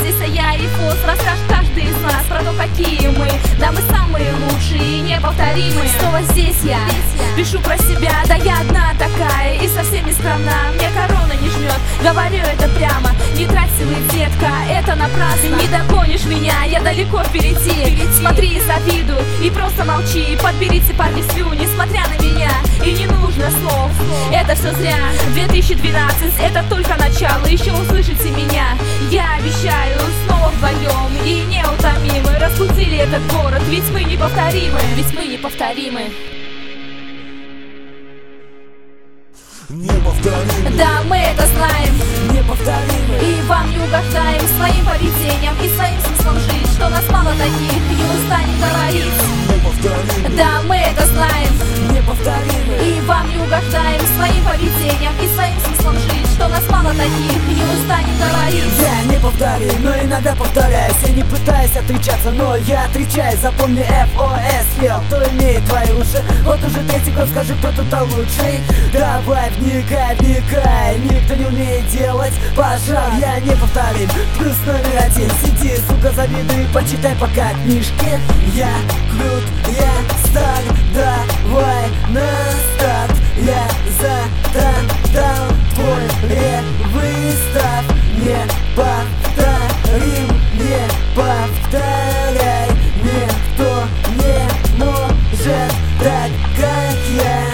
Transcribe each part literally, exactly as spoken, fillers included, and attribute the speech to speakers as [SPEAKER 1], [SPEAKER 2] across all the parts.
[SPEAKER 1] здесь а я и Фос расскажет каждый из нас про то, какие мы. Да, мы самые лучшие и неповторимые. Снова здесь я, пишу про себя. Да я одна такая и совсем не скромна. Мне корона не жмет, говорю это прямо. Не трать силы, детка, это напрасно. Не догонишь меня, я далеко впереди. Смотри и завидуй, и просто молчи. Подберите, парни, слюни, смотря на меня. И не нужно слов, это все зря. две тысячи двенадцать, это только начало. Еще услышите меня, я обещаю. Снова вдвоем и неутомимы разбудили этот город, ведь мы неповторимы. Ведь мы неповторимы.
[SPEAKER 2] Неповторимы.
[SPEAKER 1] Да, мы это знаем.
[SPEAKER 2] Неповторимы.
[SPEAKER 1] И вам не угождаем своим поведением и своим смыслом жить, что нас мало таких, не устанем говорить.
[SPEAKER 2] Неповторимы.
[SPEAKER 1] Да, мы это знаем.
[SPEAKER 2] Неповторимы.
[SPEAKER 1] И вам не угождаем своим поведением и своим смыслом жить, что нас мало таких, не устанем говорить.
[SPEAKER 2] Я неповторим, но иногда повторяюсь. Я не пытаюсь отличаться, но я отличаюсь. Запомни эф о эс, ел, кто имеет твои уши. Вот уже третий год, скажи, кто тут лучший. Давай, вникай, вникай. Никто не умеет делать, пожалуй, я неповторим. Плюс номер один, сиди, сука, завидуй, почитай пока книжки. Я крут, я стар, давай на старт. Я затратал твой ревыстав. Не повторим, не повторяй. Никто не может так, как я.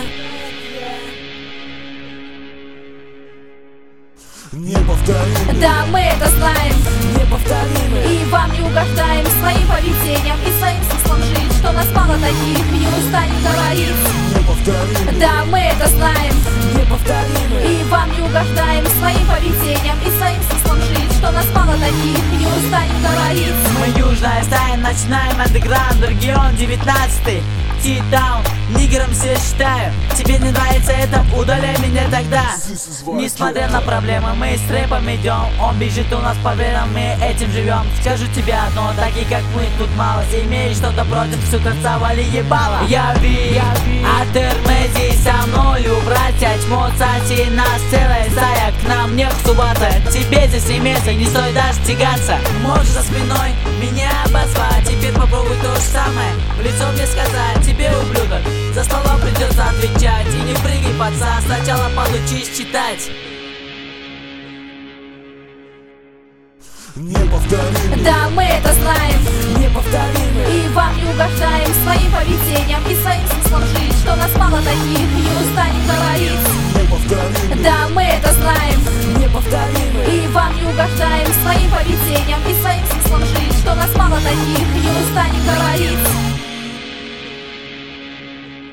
[SPEAKER 2] Неповторимы.
[SPEAKER 1] Да, мы это знаем.
[SPEAKER 2] Неповторимы.
[SPEAKER 1] И вам не угождаем своим поведением и своим смыслом жить, что нас мало таких, не устанем говорить.
[SPEAKER 2] Неповторимы.
[SPEAKER 1] Да, мы это знаем.
[SPEAKER 2] Неповторимы.
[SPEAKER 1] И вам не угождаем своим поведением и своим смыслом жить, что нас мало таких, не устанем говорить.
[SPEAKER 3] Мы южная стая, начинаем андеграунд, регион девятнадцатый, Ти-таун, нигером все считаю. Тебе не нравится это, удаляй меня тогда. Несмотря на проблемы, мы с рэпом идем. Он бежит у нас по венам, мы этим живем. Скажу тебе одно, такие как мы тут мало. Имеешь что-то против, сука, вали ебало. Я ви, а термези со мною, братья, тьму цати, нас целая стая. К нам не субата, тебе здесь не место, не стоит даже тягаться. Можешь за спиной меня обозвать, теперь попробуй то же самое в лицо мне сказать. Тебе, ублюдок, за слова придется отвечать. И не прыгай, пацан, сначала получишь читать.